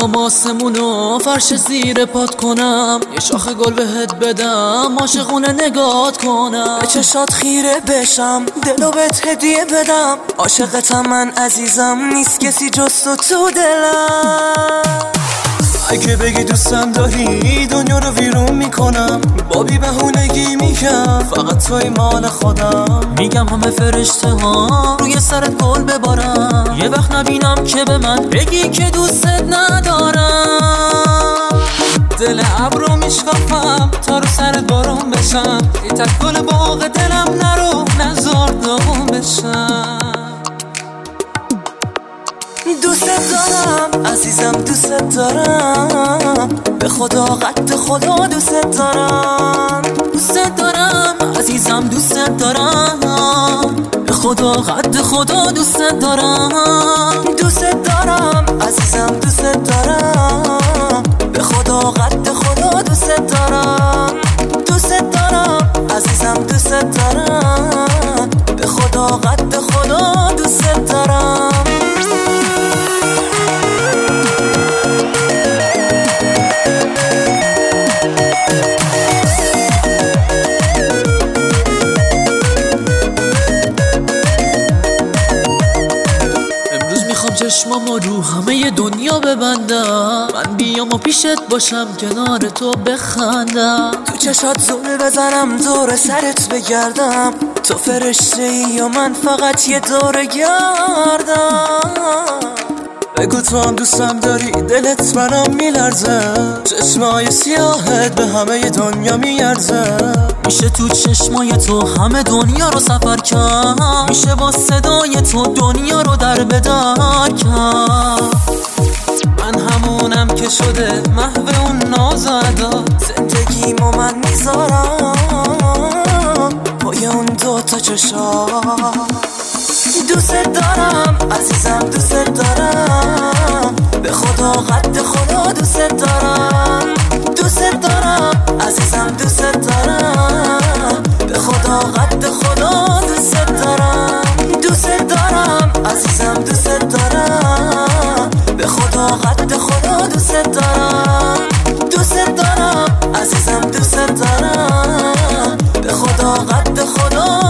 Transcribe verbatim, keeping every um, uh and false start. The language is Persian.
میخوام آسمونو فرش زیر پات کنم، یه شاخ گل بهت بدم، عاشقونه نگات کنم، به چشات خیره بشم، دلو بهت هدیه بدم. عاشقتم من عزیزم، نیست کسی جز تو تو دلم. اگه بگی دوستم داری دنیا رو ویرون میکنم، با بی بهونگی میگم فقط توی مال خودم. میگم همه فرشته ها روی سرت گل ببارم، یه وقت نبینم که به من بگی که دوستت ندارم. دل ابرو میشکافم تا رو سرت بارون بشم، ای تک گل باغ دلم نرو نزار داغون بشم. دوست دارم عزیزم، دوست دارم، به خدا قد خدا دوست دارم. دوست دارم عزیزم، دوست دارم، به خدا قد خدا دوست دارم. دوست دارم عزیزم، دوست دارم، به خدا قد خدا دوست دارم. دوست دارم عزیزم، دوست دارم، به خدا قد خدا دوست دارم. چشمامو رو همه دنیا ببندم، من بیام و پیشت باشم کنار تو بخندم. تو چشات زور بزنم دور سرت بگردم، تو فرشته ای یا من فقط یه دور گردم. بگو تو هم دوستم داری، دلت منم میلرزه، چشمای سیاهت به همه دنیا میارزه. میشه تو چشمای تو همه دنیا رو سفر کرد، میشه با صدای تو دنیا رو در بدر کرد. من همونم که شده محو اون ناز و ادا، زندگیمو من میذارم پای اون دوتا چشا. دوست دارم عزیزم، دوست دارم، به خدا قد خدا دوست دارم. دوست دارم عزیزم، دوست دارم، به خدا قد خدا دوست دارم. دوست دارم عزیزم، دوست دارم، به خدا قد خدا دوست دارم. دوست دارم عزیزم، دوست دارم، به خدا قد خدا